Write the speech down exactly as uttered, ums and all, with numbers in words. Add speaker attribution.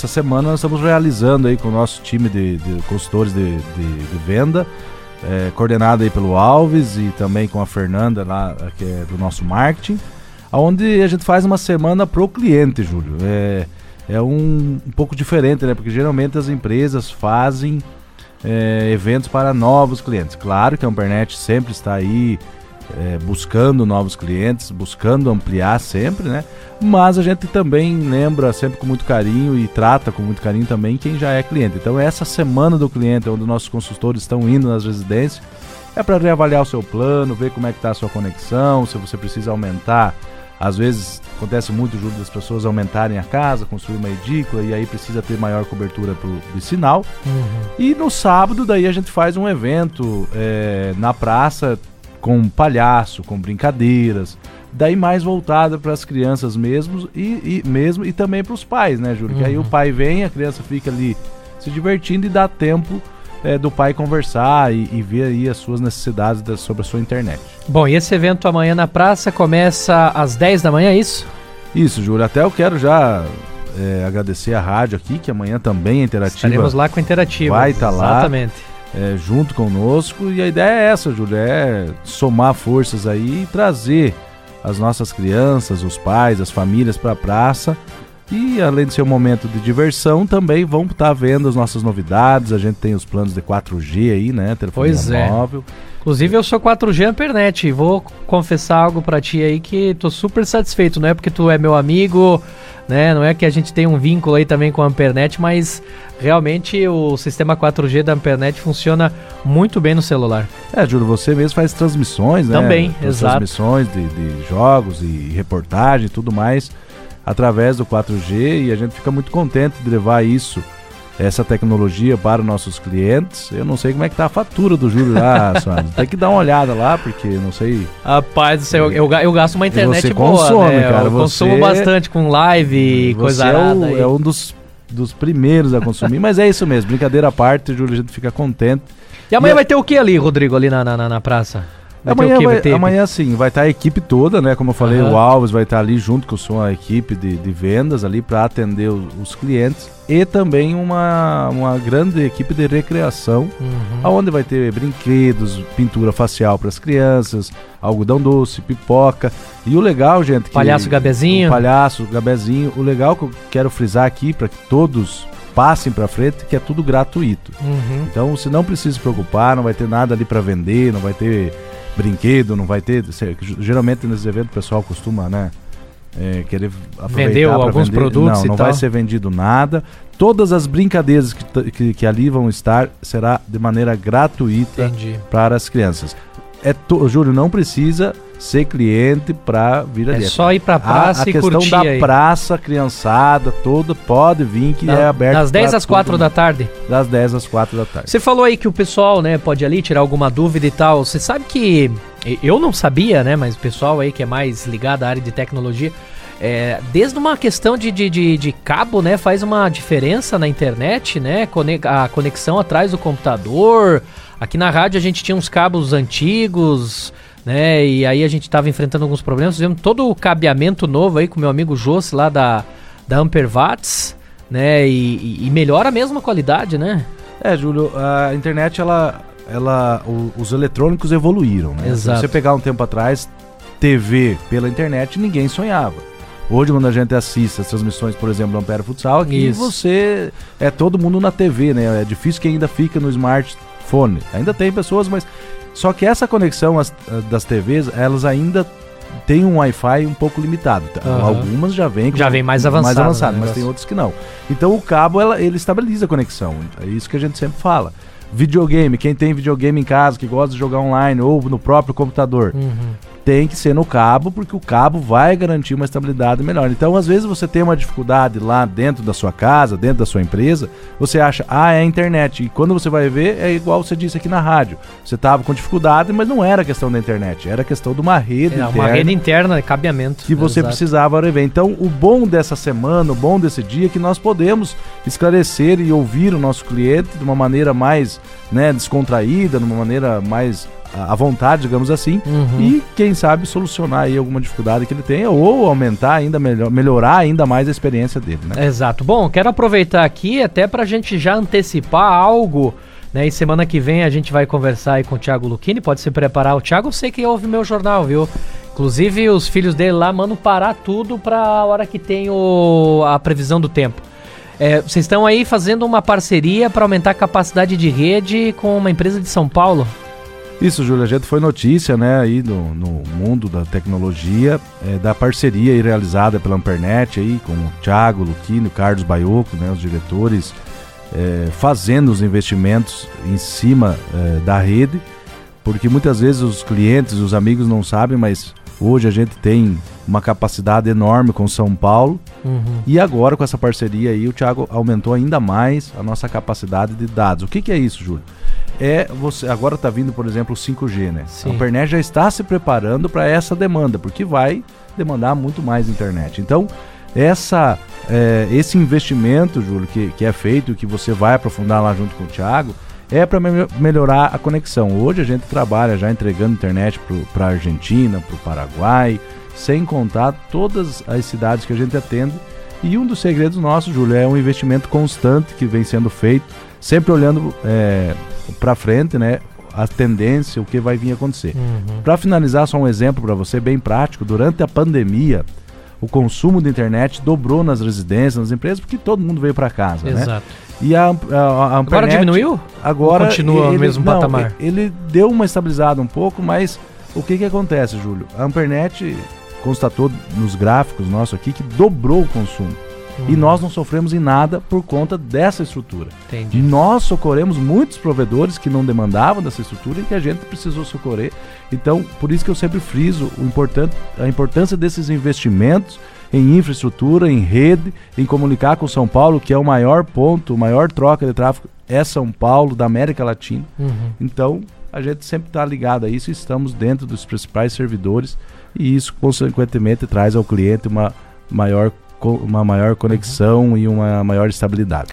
Speaker 1: essa semana nós estamos realizando aí com o nosso time de, de consultores de, de, de venda, é, coordenado aí pelo Alves e também com a Fernanda lá, que é do nosso marketing, onde a gente faz uma semana pro cliente, Júlio. É, é um, um pouco diferente, né? Porque geralmente as empresas fazem é, eventos para novos clientes. Claro que a Ampernet sempre está aí é, buscando novos clientes, buscando ampliar sempre, né? Mas a gente também lembra sempre com muito carinho e trata com muito carinho também quem já é cliente. Então essa semana do cliente, onde nossos consultores estão indo nas residências, é para reavaliar o seu plano, ver como é que está a sua conexão, se você precisa aumentar. Às vezes acontece muito, Júlio, das pessoas aumentarem a casa, construir uma edícula e aí precisa ter maior cobertura pro, de sinal. Uhum. E no sábado daí a gente faz um evento é, na praça com palhaço, com brincadeiras, daí mais voltada para as crianças mesmo e, e, mesmo, e também para os pais, né, Júlio? Uhum. Que aí o pai vem, a criança fica ali se divertindo e dá tempo É, do pai conversar e, e ver aí as suas necessidades da, sobre a sua internet.
Speaker 2: Bom, e esse evento amanhã na praça começa às dez da manhã, é isso?
Speaker 1: Isso, Júlio. Até eu quero já é, agradecer a rádio aqui, que amanhã também é interativa.
Speaker 2: Estaremos lá com a Interativa.
Speaker 1: Vai estar tá lá.
Speaker 2: Exatamente.
Speaker 1: É, junto conosco. E a ideia é essa, Júlio, é somar forças aí e trazer as nossas crianças, os pais, as famílias para a praça. E além de ser um momento de diversão, também vão estar vendo as nossas novidades. A gente tem os planos de quatro G aí, né? Telefonia
Speaker 2: pois é.
Speaker 1: móvel.
Speaker 2: Inclusive eu sou quatro G Ampernet. Vou confessar algo pra ti aí que tô super satisfeito. Não é porque tu é meu amigo, né? Não é que a gente tem um vínculo aí também com a Ampernet, mas realmente o sistema quatro G da Ampernet funciona muito bem no celular.
Speaker 1: É, Júlio, você mesmo faz transmissões, né?
Speaker 2: Também, exato.
Speaker 1: Transmissões de, de jogos e reportagem e tudo mais através do quatro G, e a gente fica muito contente de levar isso, essa tecnologia para os nossos clientes. Eu não sei como é que tá a fatura do Júlio lá, Soares. Tem que dar uma olhada lá, porque não sei...
Speaker 2: Rapaz do céu, eu, eu gasto uma internet
Speaker 1: você
Speaker 2: boa,
Speaker 1: consome,
Speaker 2: né?
Speaker 1: cara.
Speaker 2: Eu
Speaker 1: você,
Speaker 2: consumo bastante com live e coisa arada.
Speaker 1: É, é um dos, dos primeiros a consumir, mas é isso mesmo, brincadeira à parte, Júlio, a gente fica contente.
Speaker 2: E amanhã
Speaker 1: e
Speaker 2: vai ter o que ali, Rodrigo, ali na, na, na praça? Vai
Speaker 1: amanhã,
Speaker 2: vai,
Speaker 1: vai, amanhã sim, vai estar a equipe toda, né? Como eu falei, uhum. o Alves vai estar ali junto com a sua equipe de, de vendas ali para atender os, os clientes, e também uma, uma grande equipe de recreação, uhum. onde vai ter brinquedos, pintura facial para as crianças, algodão doce, pipoca. E o legal, gente... Que
Speaker 2: palhaço Gabezinho.
Speaker 1: O palhaço Gabezinho. O legal que eu quero frisar aqui para que todos passem para frente, que é tudo gratuito. Uhum. Então você não precisa se preocupar, não vai ter nada ali para vender, não vai ter brinquedo, não vai ter... Geralmente nesses eventos o pessoal costuma, né, é, querer aproveitar.
Speaker 2: Vendeu alguns
Speaker 1: vender.
Speaker 2: produtos
Speaker 1: Não,
Speaker 2: e
Speaker 1: não
Speaker 2: tal.
Speaker 1: vai ser vendido nada. Todas as brincadeiras que, que, que ali vão estar será de maneira gratuita.
Speaker 2: Entendi.
Speaker 1: Para as crianças. É to, Júlio, não precisa ser cliente para vir ali.
Speaker 2: É só ir pra praça
Speaker 1: a, a
Speaker 2: e curtir. A
Speaker 1: questão da
Speaker 2: aí.
Speaker 1: praça, criançada, toda, pode vir, que da, é aberto.
Speaker 2: Das dez às quatro da tarde?
Speaker 1: Das dez às quatro da tarde.
Speaker 2: Você falou aí que o pessoal, né, pode ali tirar alguma dúvida e tal. Você sabe que... Eu não sabia, né, mas o pessoal aí que é mais ligado à área de tecnologia... É, desde uma questão de, de, de, de cabo, né, faz uma diferença na internet, né, a conexão atrás do computador. Aqui na rádio a gente tinha uns cabos antigos, né, e aí a gente estava enfrentando alguns problemas. Fizemos todo o cabeamento novo aí com meu amigo Jossi lá da, da Amperwatts, né, e, e melhora mesmo a qualidade, né?
Speaker 1: É, Júlio, a internet, ela, ela, o, os eletrônicos evoluíram, né?
Speaker 2: Exato.
Speaker 1: Se você pegar um tempo atrás, T V pela internet, ninguém sonhava. Hoje, quando a gente assiste as transmissões, por exemplo, do Ampere Futsal, aqui Isso. você é todo mundo na T V, né? É difícil que ainda fica no smartphone. Ainda tem pessoas, mas... Só que essa conexão as, das T Vs, elas ainda têm um Wi-Fi um pouco limitado. Uhum. Algumas já vêm
Speaker 2: já vem mais avançado,
Speaker 1: mais avançado,
Speaker 2: né,
Speaker 1: mas tem outras que não. Então o cabo, ela, ele estabiliza a conexão. É isso que a gente sempre fala. Videogame, quem tem videogame em casa, que gosta de jogar online ou no próprio computador, uhum. tem que ser no cabo, porque o cabo vai garantir uma estabilidade melhor. Então, às vezes você tem uma dificuldade lá dentro da sua casa, dentro da sua empresa, você acha, ah, é a internet. E quando você vai ver, é igual você disse aqui na rádio. Você estava com dificuldade, mas não era questão da internet, era questão de uma rede
Speaker 2: é,
Speaker 1: interna.
Speaker 2: Uma rede interna, cabeamento.
Speaker 1: Que você
Speaker 2: Exato.
Speaker 1: precisava rever. Então, o bom dessa semana, o bom desse dia, é que nós podemos esclarecer e ouvir o nosso cliente de uma maneira mais, né, descontraída, de uma maneira mais à vontade, digamos assim,
Speaker 2: Uhum.
Speaker 1: e quem sabe solucionar aí alguma dificuldade que ele tenha ou aumentar ainda, melhor, melhorar ainda mais a experiência dele, né?
Speaker 2: Exato. Bom, quero aproveitar aqui até pra gente já antecipar algo, né? E semana que vem a gente vai conversar aí com o Thiago Lucchini, pode se preparar. O Thiago eu sei que ouve meu jornal, viu? Inclusive os filhos dele lá mandam parar tudo pra hora que tem o, a previsão do tempo. É, vocês estão aí fazendo uma parceria para aumentar a capacidade de rede com uma empresa de São Paulo?
Speaker 1: Isso, Júlio, a gente foi notícia, né, aí no, no mundo da tecnologia, é, da parceria aí realizada pela Ampernet aí com o Thiago Lucchini, o Carlos Baiocco, né, os diretores, é, fazendo os investimentos em cima é, da rede, porque muitas vezes os clientes, os amigos não sabem, mas hoje a gente tem uma capacidade enorme com São Paulo. Uhum. E agora com essa parceria aí o Thiago aumentou ainda mais a nossa capacidade de dados. O que, que é isso, Júlio? É você, agora está vindo, por exemplo, o cinco G, né? Sim. A Ampernet já está se preparando para essa demanda, porque vai demandar muito mais internet. Então, essa, é, esse investimento, Júlio, que, que é feito, que você vai aprofundar lá junto com o Thiago, é para me- melhorar a conexão. Hoje a gente trabalha já entregando internet para a Argentina, para o Paraguai, sem contar todas as cidades que a gente atende. E um dos segredos nossos, Júlio, é um investimento constante que vem sendo feito, sempre olhando é, para frente, né, a tendência, o que vai vir acontecer. Uhum. Para finalizar, só um exemplo para você, bem prático. Durante a pandemia, o consumo de internet dobrou nas residências, nas empresas, porque todo mundo veio para casa. Exato. Né? E a, a, a Ampernet,
Speaker 2: agora diminuiu?
Speaker 1: Agora
Speaker 2: ou continua
Speaker 1: ele,
Speaker 2: no mesmo
Speaker 1: não,
Speaker 2: patamar?
Speaker 1: Ele deu uma estabilizada um pouco, mas o que que acontece, Júlio? A Ampernet constatou nos gráficos nossos aqui que dobrou o consumo. Uhum. E nós não sofremos em nada por conta dessa estrutura.
Speaker 2: Entendi.
Speaker 1: Nós socorremos muitos provedores que não demandavam dessa estrutura e que a gente precisou socorrer. Então, por isso que eu sempre friso o importante, a importância desses investimentos em infraestrutura, em rede, em comunicar com São Paulo, que é o maior ponto, o maior troca de tráfego é São Paulo, da América Latina. Uhum. Então, a gente sempre está ligado a isso e estamos dentro dos principais servidores e isso, consequentemente, traz ao cliente uma maior, uma maior conexão uhum. e uma maior estabilidade.